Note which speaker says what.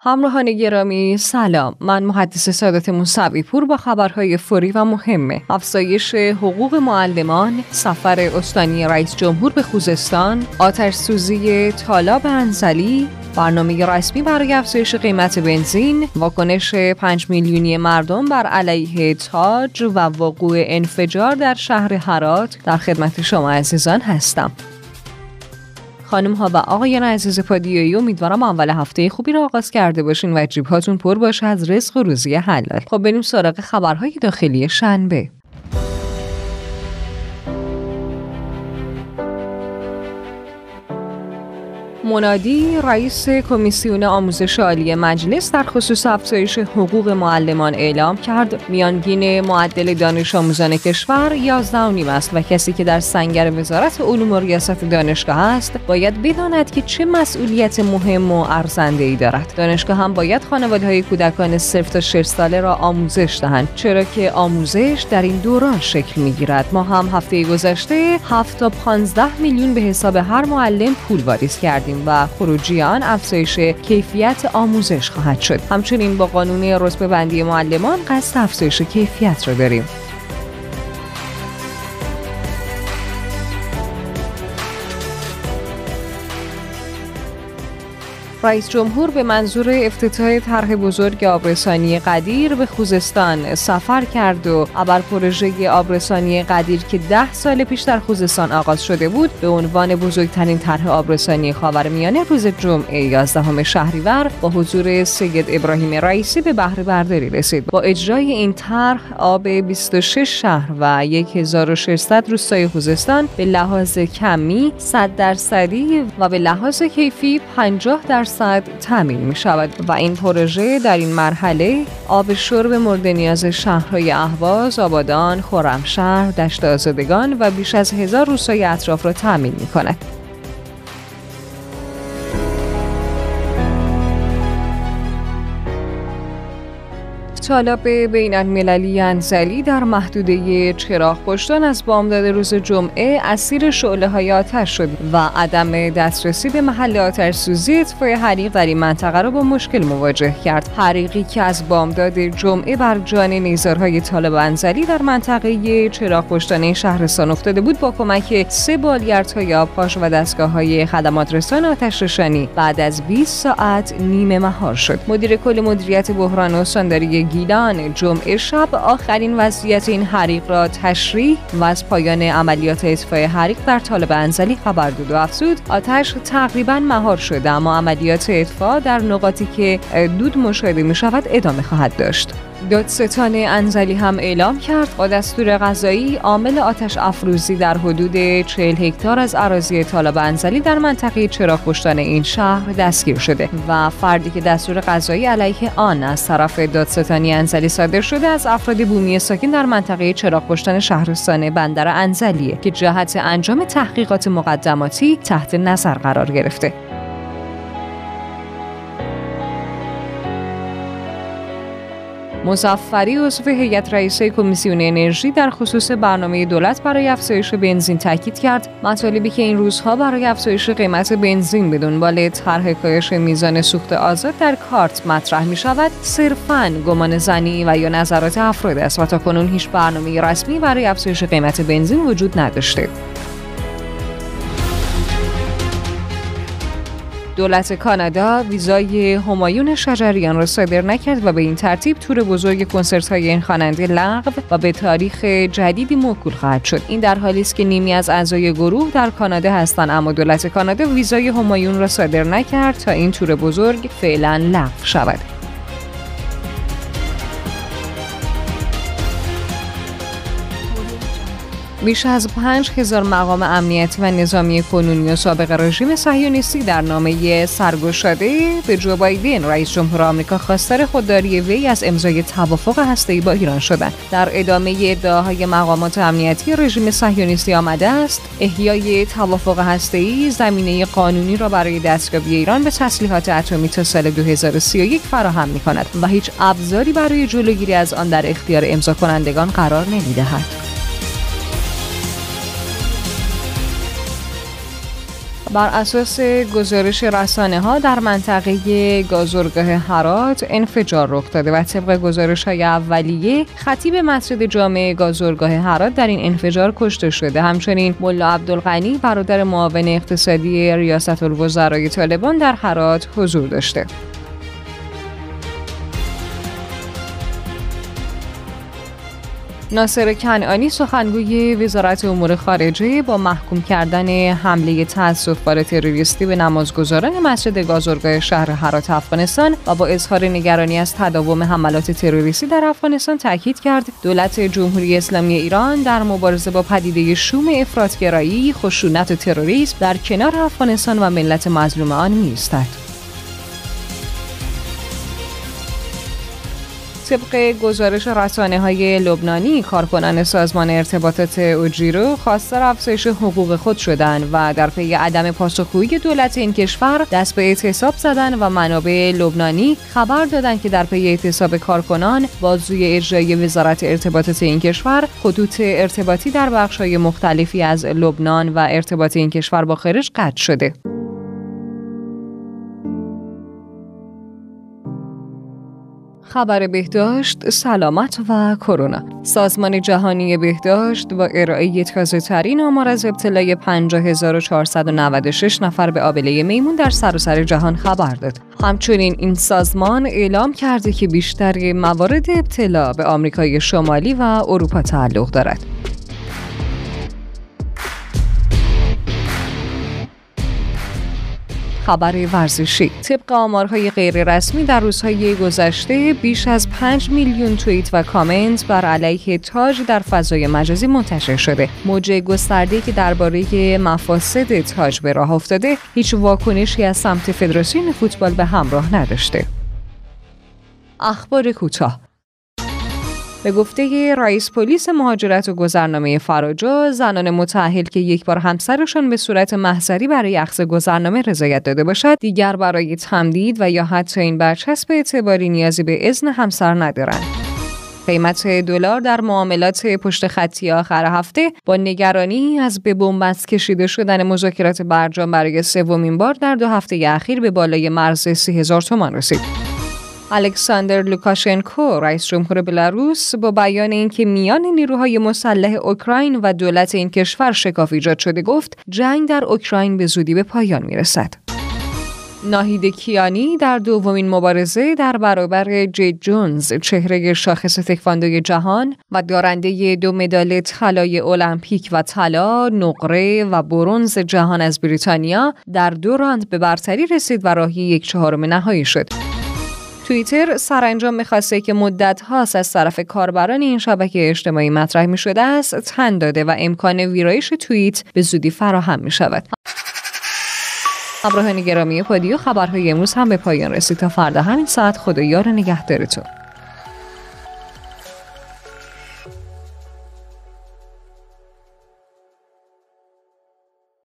Speaker 1: همراهان گرامی سلام، من محدث سعادت موسوی پور با خبرهای فوری و مهمه. افزایش حقوق معلمان، سفر استانی رئیس جمهور به خوزستان، آتش سوزی تالاب انزلی، برنامه رسمی برای افزایش قیمت بنزین، واکنش 5 میلیونی مردم بر علیه تاج و وقوع انفجار در شهر هرات در خدمت شما عزیزان هستم. خانم ها و آقایان عزیز پادیایی، امیدوارم اول هفته خوبی را آغاز کرده باشین و جیب‌هاتون پر باشه از رزق و روزی حلال. خب بریم سراغ خبرهای داخلی شنبه. منادی رئیس کمیسیون آموزش عالی مجلس در خصوص افزایش حقوق معلمان اعلام کرد میانگین معدل دانش آموزان کشور 11.5 است و کسی که در سنگر وزارت علوم و ریاست دانشگاه است باید بداند که چه مسئولیت مهم و ارزنده‌ای دارد. دانشگاه هم باید خانواده‌های کودکان 0 تا 6 ساله را آموزش دهند، چرا که آموزش در این دوران شکل می‌گیرد. ما هم هفته گذشته 7 تا 15 میلیون به حساب هر معلم پول واریز کردیم و خروجی آن افزایش کیفیت آموزش خواهد شد. همچنین با قانون رتبه بندی معلمان قصد افزایش کیفیت را داریم. رئیس جمهور به منظور افتتاح طرح بزرگ آبرسانی قدیر به خوزستان سفر کرد و ابر پروژه آبرسانی قدیر که 10 سال پیش در خوزستان آغاز شده بود به عنوان بزرگترین طرح آبرسانی خاورمیانه روز جمعه 11 شهریور با حضور سید ابراهیم رئیسی به بهره برداری رسید. با اجرای این طرح آب 26 شهر و 1600 روستای خوزستان به لحاظ کمی 100% و به لحاظ کیفی 50% تامین می شود و این پروژه در این مرحله آب شرب مورد نیاز شهرهای اهواز، آبادان، خرمشهر، دشت آزادگان و بیش از 1000 روستای اطراف را تامین می کند. طالاب بین‌المللی انزلی در محدوده چراغ پشتان از بامداد روز جمعه اسیر شعله‌های آتش شد و عدم دسترسی به محل آتش سوزی اطفای حریق در این منطقه را با مشکل مواجه کرد. حریقی که از بامداد جمعه بر جان نیزارهای طالاب انزلی در منطقه چراغ پشتان شهرستان افتاده بود با کمک 3 بالگردهای آبپاش و دستگاه‌های خدمات رسان آتش‌نشانی بعد از 20 ساعت نیمه مهار شد. مدیر کل مدیریت بحران استانداری گیلان جمعه شب آخرین وضعیت این حریق را تشریح و از پایان عملیات اطفای حریق در طالاب انزلی خبر داد و افزود آتش تقریبا مهار شده اما عملیات اطفاء در نقاطی که دود مشاهده می شود ادامه خواهد داشت. دادستان انزلی هم اعلام کرد با دستور قضایی عامل آتش افروزی در حدود 40 هکتار از اراضی طالاب انزلی در منطقه چراغ پشتان این شهر دستگیر شده و فردی که دستور قضایی علیه آن از طرف دادستانی انزلی صادر شده از افراد بومی ساکن در منطقه چراغ پشتان شهرستان بندر انزلیه که جهت انجام تحقیقات مقدماتی تحت نظر قرار گرفته. مظفری عضو هیئت رئیسه کمیسیون انرژی در خصوص برنامه دولت برای افزایش بنزین تاکید کرد مطالبی که این روزها برای افزایش قیمت بنزین به دنبال طرح کاهش میزان سوخت آزاد در کارت مطرح می شود صرفاً گمان زنی و یا نظرات افراد است و تاکنون هیچ برنامه رسمی برای افزایش قیمت بنزین وجود نداشته. دولت کانادا ویزای همایون شجریان را صادر نکرد و به این ترتیب تور بزرگ کنسرت‌های این خواننده لغو و به تاریخ جدیدی موکول خواهد شد. این در حالی است که نیمی از اعضای گروه در کانادا هستند اما دولت کانادا ویزای همایون را صادر نکرد تا این تور بزرگ فعلا لغو شود. بیش از 5000 مقام امنیتی و نظامی کنونی و سابق رژیم صهیونیستی در نامه سرگشاده به جو بایدن رئیس جمهور آمریکا خواستار خودداری وی از امضای توافق هسته‌ای با ایران شدند. در ادامه ادعاهای مقامات امنیتی رژیم صهیونیستی آمده است احیای توافق هسته‌ای زمینه قانونی را برای دستیابی ایران به تسلیحات اتمی تا سال 2031 فراهم می‌کند و هیچ ابزاری برای جلوگیری از آن در اختیار امضا کنندگان قرار نمی‌دهد. بر اساس گزارش رسانه‌ها در منطقه گازرگاه هرات انفجار رخ داده و طبق گزارش‌های اولیه خطیب مسجد جامع گازرگاه هرات در این انفجار کشته شده. همچنین ملا عبدالغنی برادر معاون اقتصادی ریاست الوزرای طالبان در هرات حضور داشته. ناصر کنعانی سخنگوی وزارت امور خارجه با محکوم کردن حمله تأسف‌بار تروریستی به نمازگزاران مسجد گازرگاه شهر هرات افغانستان و با اظهار نگرانی از تداوم حملات تروریستی در افغانستان تاکید کرد دولت جمهوری اسلامی ایران در مبارزه با پدیده شوم افراط‌گرایی، خشونت و تروریسم در کنار افغانستان و ملت مظلوم آن می‌ایستد. طبق گزارش رسانه‌های لبنانی، کارکنان سازمان ارتباطات اوجیرو خواستار افزایش حقوق خود شدند و در پی عدم پاسخگویی دولت این کشور دست به اعتصاب زدند و منابع لبنانی خبر دادند که در پی اعتصاب کارکنان بازوی اجرایی وزارت ارتباطات این کشور خطوط ارتباطی در بخش‌های مختلفی از لبنان و ارتباط این کشور با خارج قطع شده. خبر بهداشت، سلامت و کرونا. سازمان جهانی بهداشت با ارائه تازه‌ترین آمار از ابتلای 50496 نفر به آبله میمون در سراسر جهان خبر داد. همچنین این سازمان اعلام کرده که بیشتر موارد ابتلا به آمریکای شمالی و اروپا تعلق دارد. خبر ورزشی. طبق آمارهای غیررسمی در روزهای گذشته بیش از 5 میلیون توییت و کامنت بر علیه تاج در فضای مجازی منتشر شده. موج گسترده‌ای که درباره مفاسد تاج به راه افتاده، هیچ واکنشی از سمت فدراسیون فوتبال به همراه نداشته. اخبار کوتاه. به گفته رئیس پلیس مهاجرت و گذرنامه فراجا، زنان متأهل که یک بار همسرشان به صورت محضری برای اخذ گذرنامه رضایت داده باشد، دیگر برای تمدید و یا حتی این برچسب اعتباری نیازی به اذن همسر ندارند. قیمت دلار در معاملات پشت خطی آخر هفته با نگرانی از به بنبست کشیده شدن مذاکرات برجام برای سومین بار در 2 هفته اخیر به بالای مرز 30,000 تومان رسید. الکساندر لوکاشنکو، رئیس جمهور بلاروس، با بیان اینکه میان نیروهای مسلح اوکراین و دولت این کشور شکاف ایجاد شده، گفت جنگ در اوکراین به زودی به پایان میرسد. ناهید کیانی در دومین مبارزه در برابر جید جونز، چهره شاخص تکواندوی جهان و دارنده 2 مدال طلای المپیک و طلا، نقره و برنز جهان از بریتانیا، در 2 راند به برتری رسید و راهی 1/4 نهایی شد. توییتر سرانجام می‌خواسته که مدت هاست از طرف کاربران این شبکه اجتماعی مطرح می‌شده است تن داده و امکان ویرایش توییت به زودی فراهم می‌شود. همراهان گرامی پادیو، خبرهای امروز هم به پایان رسید. تا فردا همین ساعت خدا یار نگهدارتون.